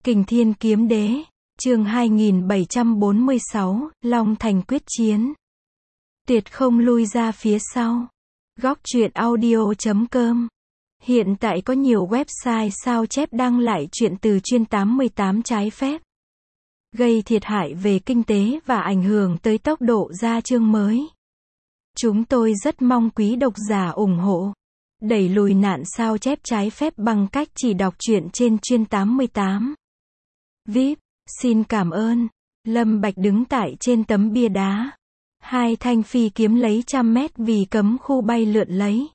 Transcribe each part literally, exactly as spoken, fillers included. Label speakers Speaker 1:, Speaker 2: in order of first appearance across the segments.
Speaker 1: Kình Thiên Kiếm Đế, chương hai nghìn bảy trăm bốn mươi sáu, Long Thành quyết chiến. Tuyệt không lui ra phía sau. Góc truyện audio chấm com. Hiện tại có nhiều website sao chép đăng lại truyện từ chuyên tám mươi tám trái phép, gây thiệt hại về kinh tế và ảnh hưởng tới tốc độ ra chương mới. Chúng tôi rất mong quý độc giả ủng hộ, đẩy lùi nạn sao chép trái phép bằng cách chỉ đọc truyện trên chuyên tám mươi tám. vê i pê, xin cảm ơn. Lâm Bạch đứng tại trên tấm bia đá. Hai thanh phi kiếm lấy trăm mét vì cấm khu bay lượn lấy.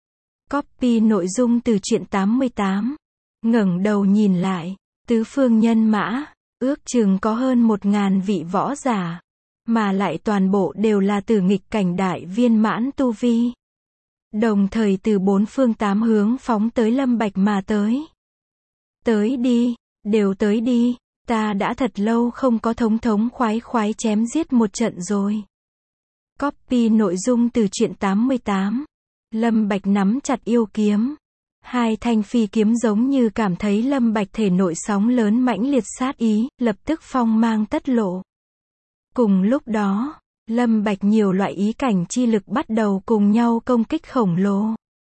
Speaker 1: Copy nội dung từ truyện tám mươi tám. Ngẩng đầu nhìn lại, tứ phương nhân mã, ước chừng có hơn một ngàn vị võ giả, mà lại toàn bộ đều là từ nghịch cảnh đại viên mãn tu vi. Đồng thời từ bốn phương tám hướng phóng tới Lâm Bạch mà tới. Tới đi, đều tới đi, ta đã thật lâu không có thống thống khoái khoái chém giết một trận rồi. Copy nội dung từ truyện tám mươi tám. Lâm Bạch nắm chặt yêu kiếm. Hai thanh phi kiếm giống như cảm thấy Lâm Bạch thể nội sóng lớn mãnh liệt sát ý, lập tức phong mang tất lộ. Cùng lúc đó, Lâm Bạch nhiều loại ý cảnh chi lực bắt đầu cùng nhau công kích khổng lồ.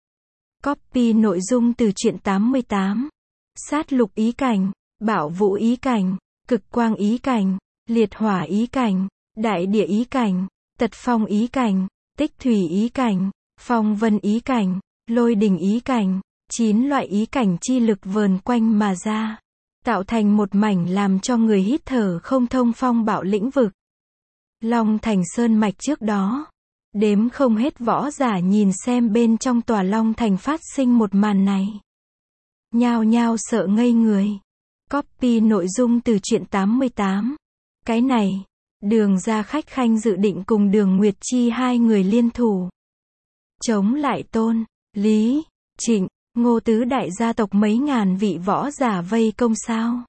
Speaker 1: Copy nội dung từ truyện tám mươi tám. Sát lục ý cảnh, bảo vũ ý cảnh, cực quang ý cảnh, liệt hỏa ý cảnh, đại địa ý cảnh, tật phong ý cảnh, tích thủy ý cảnh, phong vân ý cảnh, lôi đình ý cảnh. Chín loại ý cảnh chi lực vờn quanh mà ra, tạo thành một mảnh làm cho người hít thở không thông phong bạo lĩnh vực. Long Thành Sơn Mạch trước đó, đếm không hết võ giả nhìn xem bên trong tòa Long Thành phát sinh một màn này, nhao nhao sợ ngây người. Copy nội dung từ truyện tám mươi tám. Cái này, Đường Gia Khách Khanh dự định cùng Đường Nguyệt Chi hai người liên thủ chống lại Tôn, Lý, Trịnh, Ngô tứ đại gia tộc mấy ngàn vị võ giả vây công sao?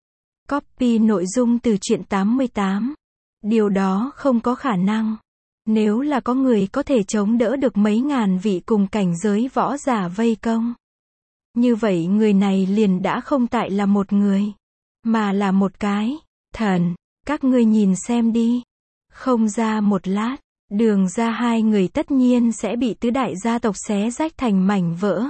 Speaker 1: Copy nội dung từ truyện tám mươi tám. Điều đó không có khả năng. Nếu là có người có thể chống đỡ được mấy ngàn vị cùng cảnh giới võ giả vây công, như vậy người này liền đã không tại là một người, mà là một cái thần. Các ngươi nhìn xem đi. Không ra một lát, Đường ra hai người tất nhiên sẽ bị tứ đại gia tộc xé rách thành mảnh vỡ.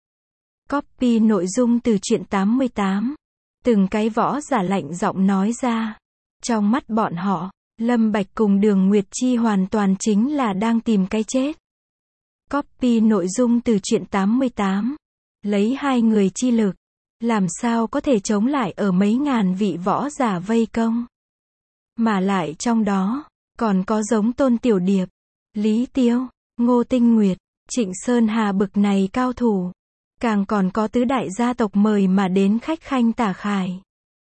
Speaker 1: Copy nội dung từ truyện tám mươi tám. Từng cái võ giả lạnh giọng nói ra. Trong mắt bọn họ, Lâm Bạch cùng Đường Nguyệt Chi hoàn toàn chính là đang tìm cái chết. Copy nội dung từ truyện tám mươi tám. Lấy hai người chi lực, làm sao có thể chống lại ở mấy ngàn vị võ giả vây công. Mà lại trong đó, còn có giống Tôn Tiểu Điệp, Lý Tiêu, Ngô Tinh Nguyệt, Trịnh Sơn Hà bực này cao thủ. Càng còn có tứ đại gia tộc mời mà đến khách khanh Tả Khải,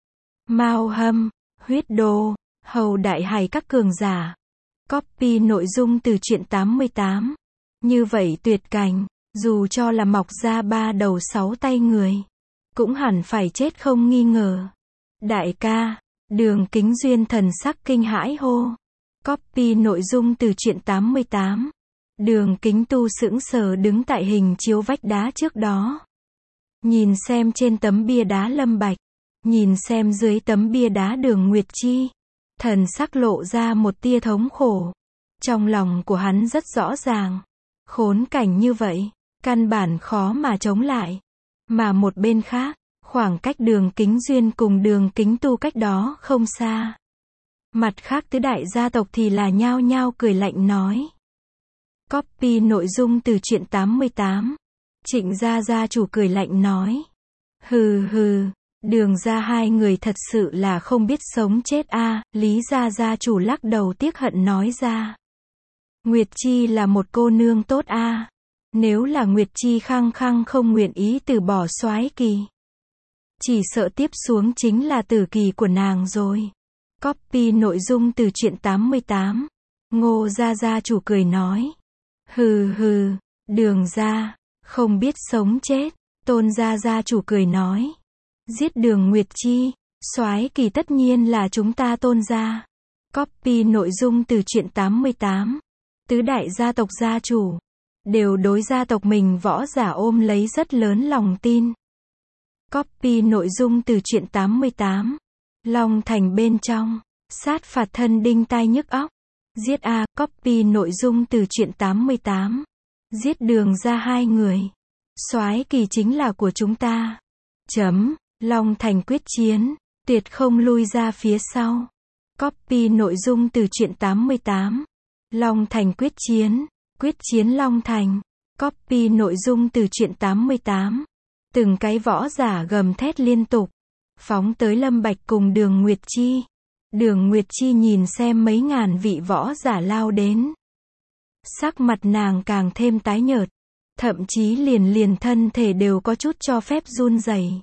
Speaker 1: Mao Hâm, Huyết Đô, Hầu Đại Hải các cường giả. Copy nội dung từ truyện tám mươi tám. Như vậy tuyệt cảnh, dù cho là mọc ra ba đầu sáu tay người, cũng hẳn phải chết không nghi ngờ. Đại ca, Đường Kính Duyên thần sắc kinh hãi hô. Copy nội dung từ truyện tám mươi tám. Đường Kính Tu sững sờ đứng tại hình chiếu vách đá trước đó. Nhìn xem trên tấm bia đá Lâm Bạch, nhìn xem dưới tấm bia đá Đường Nguyệt Chi, thần sắc lộ ra một tia thống khổ. Trong lòng của hắn rất rõ ràng, khốn cảnh như vậy, căn bản khó mà chống lại. Mà một bên khác, khoảng cách Đường Kính Duyên cùng Đường Kính Tu cách đó không xa. Mặt khác tứ đại gia tộc thì là nhao nhao cười lạnh nói. Copy nội dung từ truyện tám mươi tám. Trịnh gia gia chủ cười lạnh nói. Hừ hừ, Đường gia hai người thật sự là không biết sống chết a. À, Lý gia gia chủ lắc đầu tiếc hận nói ra. Nguyệt Chi là một cô nương tốt a. À. Nếu là Nguyệt Chi khăng khăng không nguyện ý từ bỏ soái kỳ, chỉ sợ tiếp xuống chính là tử kỳ của nàng rồi. Copy nội dung từ truyện tám mươi tám. Ngô gia gia chủ cười nói. Hừ hừ, Đường gia, không biết sống chết. Tôn gia gia chủ cười nói. Giết Đường Nguyệt Chi, soái kỳ tất nhiên là chúng ta Tôn gia. Copy nội dung từ truyện tám mươi tám. Tứ đại gia tộc gia chủ, đều đối gia tộc mình võ giả ôm lấy rất lớn lòng tin. Copy nội dung từ truyện tám mươi tám. Long Thành bên trong. Sát phạt thân đinh tai nhức óc. Giết a, copy nội dung từ truyện tám mươi tám. Giết Đường ra hai người. Soái kỳ chính là của chúng ta. Chấm. Long Thành quyết chiến. Tuyệt không lui ra phía sau. Copy nội dung từ truyện tám mươi tám. Long Thành quyết chiến. Quyết chiến Long Thành. Copy nội dung từ truyện tám mươi tám. Từng cái võ giả gầm thét liên tục. Phóng tới Lâm Bạch cùng Đường Nguyệt Chi. Đường Nguyệt Chi nhìn xem mấy ngàn vị võ giả lao đến. Sắc mặt nàng càng thêm tái nhợt. Thậm chí liền liền thân thể đều có chút cho phép run rẩy.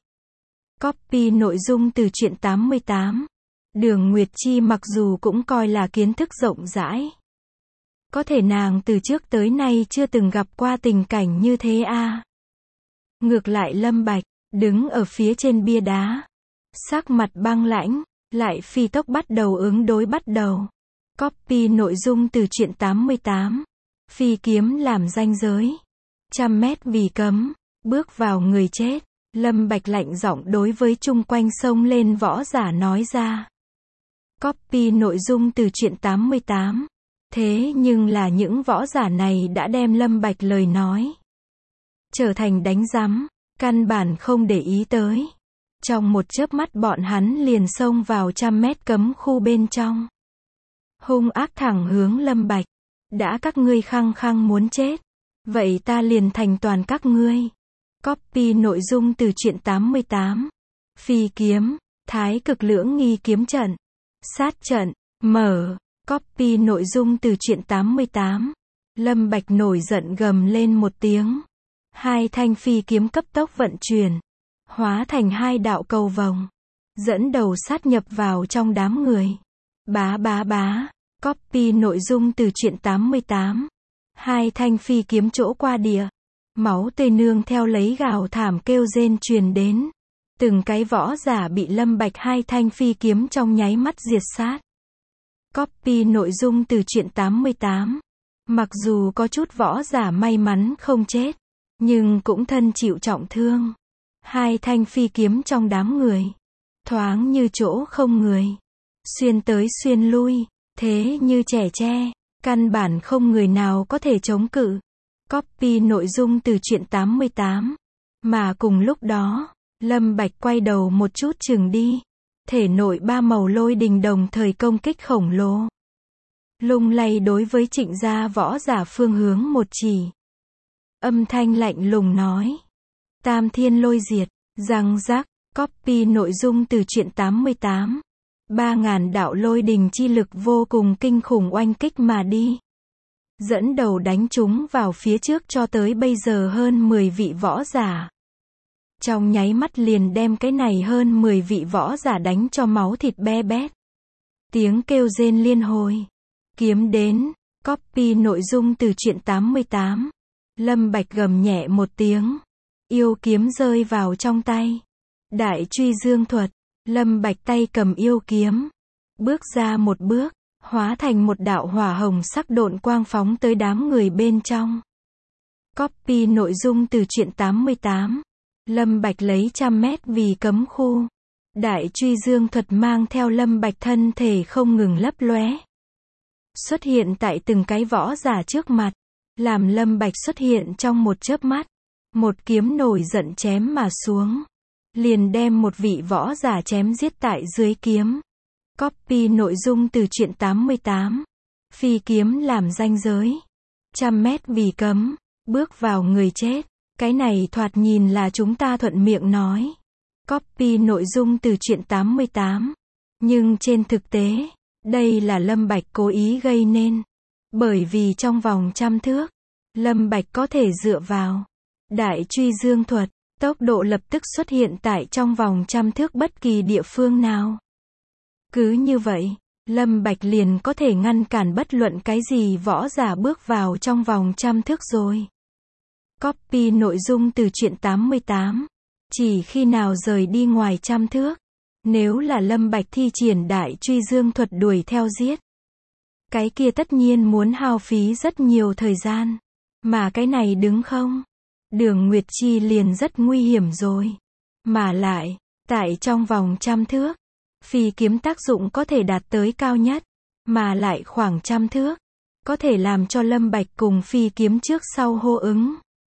Speaker 1: Copy nội dung từ truyện tám mươi tám. Đường Nguyệt Chi mặc dù cũng coi là kiến thức rộng rãi. Có thể nàng từ trước tới nay chưa từng gặp qua tình cảnh như thế a. À. Ngược lại Lâm Bạch, đứng ở phía trên bia đá. Sắc mặt băng lãnh, lại phi tốc bắt đầu ứng đối bắt đầu. Copy nội dung từ truyện tám mươi tám. Phi kiếm làm ranh giới. Trăm mét vì cấm, bước vào người chết. Lâm Bạch lạnh giọng đối với chung quanh sông lên võ giả nói ra. Copy nội dung từ truyện tám mươi tám. Thế nhưng là những võ giả này đã đem Lâm Bạch lời nói trở thành đánh rắm, căn bản không để ý tới. Trong một chớp mắt bọn hắn liền xông vào trăm mét cấm khu bên trong. Hung ác thẳng hướng Lâm Bạch. Đã các ngươi khăng khăng muốn chết. Vậy ta liền thành toàn các ngươi. Copy nội dung từ truyện tám mươi tám. Phi kiếm, thái cực lưỡng nghi kiếm trận. Sát trận, mở. Copy nội dung từ truyện tám mươi tám. Lâm Bạch nổi giận gầm lên một tiếng. Hai thanh phi kiếm cấp tốc vận chuyển. Hóa thành hai đạo cầu vồng. Dẫn đầu sát nhập vào trong đám người. Bá bá bá. Copy nội dung từ truyện tám mươi tám. Hai thanh phi kiếm chỗ qua địa. Máu tươi nương theo lấy gào thảm kêu rên truyền đến. Từng cái võ giả bị Lâm Bạch hai thanh phi kiếm trong nháy mắt diệt sát. Copy nội dung từ truyện tám mươi tám. Mặc dù có chút võ giả may mắn không chết, nhưng cũng thân chịu trọng thương. Hai thanh phi kiếm trong đám người. Thoáng như chỗ không người. Xuyên tới xuyên lui. Thế như trẻ tre. Căn bản không người nào có thể chống cự. Copy nội dung từ truyện tám mươi tám. Mà cùng lúc đó, Lâm Bạch quay đầu một chút chừng đi. Thể nội ba màu lôi đình đồng thời công kích khổng lồ. Lung lay đối với Trịnh gia võ giả phương hướng một chỉ. Âm thanh lạnh lùng nói. Tam thiên lôi diệt, răng rắc, copy nội dung từ truyện tám mươi tám. Ba ngàn đạo lôi đình chi lực vô cùng kinh khủng oanh kích mà đi. Dẫn đầu đánh chúng vào phía trước cho tới bây giờ hơn mười vị võ giả. Trong nháy mắt liền đem cái này hơn mười vị võ giả đánh cho máu thịt be bét. Tiếng kêu rên liên hồi. Kiếm đến, copy nội dung từ truyện tám mươi tám. Lâm Bạch gầm nhẹ một tiếng. Yêu kiếm rơi vào trong tay. Đại truy dương thuật. Lâm Bạch tay cầm yêu kiếm. Bước ra một bước. Hóa thành một đạo hỏa hồng sắc độn quang phóng tới đám người bên trong. Copy nội dung từ truyện tám mươi tám. Lâm Bạch lấy trăm mét vì cấm khu. Đại truy dương thuật mang theo Lâm Bạch thân thể không ngừng lấp lóe. Xuất hiện tại từng cái võ giả trước mặt. Làm Lâm Bạch xuất hiện trong một chớp mắt. Một kiếm nổi giận chém mà xuống. Liền đem một vị võ giả chém giết tại dưới kiếm. Copy nội dung từ truyện tám mươi tám. Phi kiếm làm ranh giới. Trăm mét vì cấm. Bước vào người chết. Cái này thoạt nhìn là chúng ta thuận miệng nói. Copy nội dung từ truyện tám mươi tám. Nhưng trên thực tế, đây là Lâm Bạch cố ý gây nên. Bởi vì trong vòng trăm thước, Lâm Bạch có thể dựa vào đại truy dương thuật, tốc độ lập tức xuất hiện tại trong vòng trăm thước bất kỳ địa phương nào. Cứ như vậy, Lâm Bạch liền có thể ngăn cản bất luận cái gì võ giả bước vào trong vòng trăm thước rồi. Copy nội dung từ truyện tám mươi tám. Chỉ khi nào rời đi ngoài trăm thước, nếu là Lâm Bạch thi triển đại truy dương thuật đuổi theo giết, cái kia tất nhiên muốn hao phí rất nhiều thời gian. Mà cái này đứng không? Đường Nguyệt Chi liền rất nguy hiểm rồi. Mà lại, tại trong vòng trăm thước, phi kiếm tác dụng có thể đạt tới cao nhất, mà lại khoảng trăm thước, có thể làm cho Lâm Bạch cùng phi kiếm trước sau hô ứng.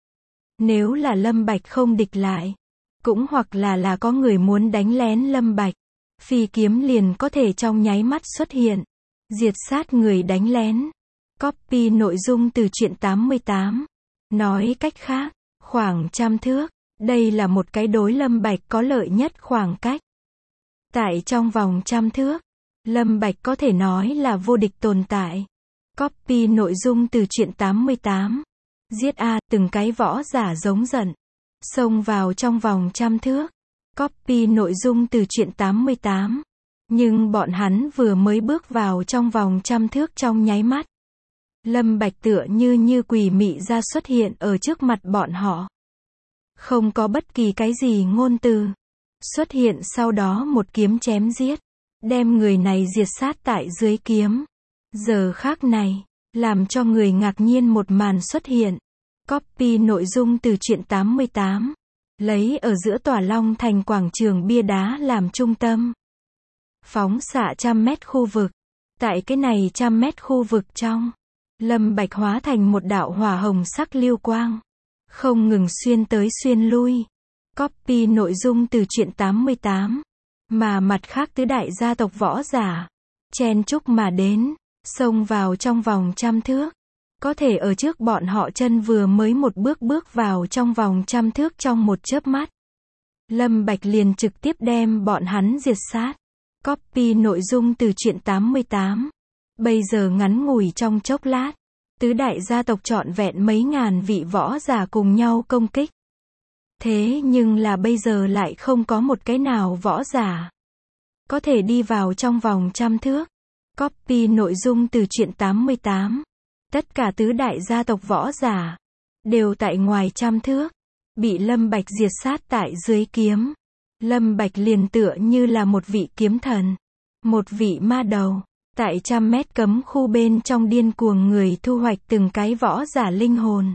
Speaker 1: Nếu là Lâm Bạch không địch lại, cũng hoặc là là có người muốn đánh lén Lâm Bạch, phi kiếm liền có thể trong nháy mắt xuất hiện, diệt sát người đánh lén. Copy nội dung từ truyện tám mươi tám. Nói cách khác, khoảng trăm thước, đây là một cái đối Lâm Bạch có lợi nhất khoảng cách. Tại trong vòng trăm thước, Lâm Bạch có thể nói là vô địch tồn tại. Copy nội dung từ truyện tám mươi tám. Giết a, từng cái võ giả giống giận, xông vào trong vòng trăm thước. Copy nội dung từ truyện tám mươi tám. Nhưng bọn hắn vừa mới bước vào trong vòng trăm thước trong nháy mắt, Lâm Bạch tựa như như quỷ mị ra xuất hiện ở trước mặt bọn họ. Không có bất kỳ cái gì ngôn từ. Xuất hiện sau đó một kiếm chém giết, đem người này diệt sát tại dưới kiếm. Giờ khắc này, làm cho người ngạc nhiên một màn xuất hiện. Copy nội dung từ truyện tám mươi tám. Lấy ở giữa tòa Long Thành quảng trường bia đá làm trung tâm. Phóng xạ trăm mét khu vực. Tại cái này trăm mét khu vực trong, Lâm Bạch hóa thành một đạo hỏa hồng sắc lưu quang, không ngừng xuyên tới xuyên lui. Copy nội dung từ truyện tám mươi tám. Mà mặt khác tứ đại gia tộc võ giả, chen chúc mà đến, xông vào trong vòng trăm thước. Có thể ở trước bọn họ chân vừa mới một bước bước vào trong vòng trăm thước trong một chớp mắt. Lâm Bạch liền trực tiếp đem bọn hắn diệt sát. Copy nội dung từ truyện tám mươi tám. Bây giờ ngắn ngủi trong chốc lát, tứ đại gia tộc trọn vẹn mấy ngàn vị võ giả cùng nhau công kích. Thế nhưng là bây giờ lại không có một cái nào võ giả có thể đi vào trong vòng trăm thước. Copy nội dung từ truyện tám mươi tám. Tất cả tứ đại gia tộc võ giả đều tại ngoài trăm thước, bị Lâm Bạch diệt sát tại dưới kiếm. Lâm Bạch liền tựa như là một vị kiếm thần, một vị ma đầu, tại trăm mét cấm khu bên trong điên cuồng người thu hoạch từng cái võ giả linh hồn.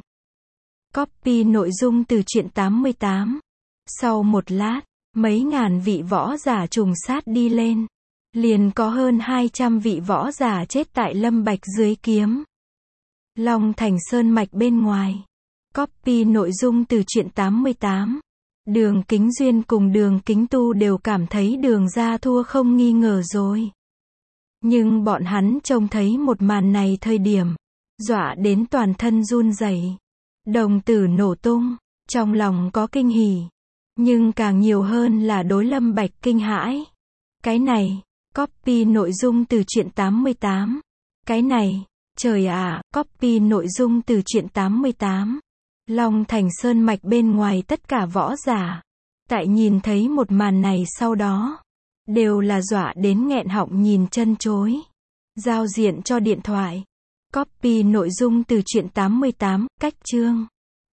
Speaker 1: Copy nội dung từ truyện tám mươi tám. Sau một lát, mấy ngàn vị võ giả trùng sát đi lên, liền có hơn hai trăm vị võ giả chết tại Lâm Bạch dưới kiếm. Long Thành sơn mạch bên ngoài. Copy nội dung từ truyện tám mươi tám. Đường Kính Duyên cùng Đường Kính Tu đều cảm thấy Đường gia thua không nghi ngờ rồi. Nhưng bọn hắn trông thấy một màn này thời điểm, dọa đến toàn thân run rẩy, đồng tử nổ tung, trong lòng có kinh hỉ, nhưng càng nhiều hơn là đối Lâm Bạch kinh hãi. Cái này, copy nội dung từ truyện tám mươi tám. Cái này, trời ạ, copy nội dung từ truyện tám mươi tám. Long Thành sơn mạch bên ngoài tất cả võ giả, tại nhìn thấy một màn này sau đó, đều là dọa đến nghẹn họng nhìn chân chối. Giao diện cho điện thoại. Copy nội dung từ truyện tám mươi tám, cách chương.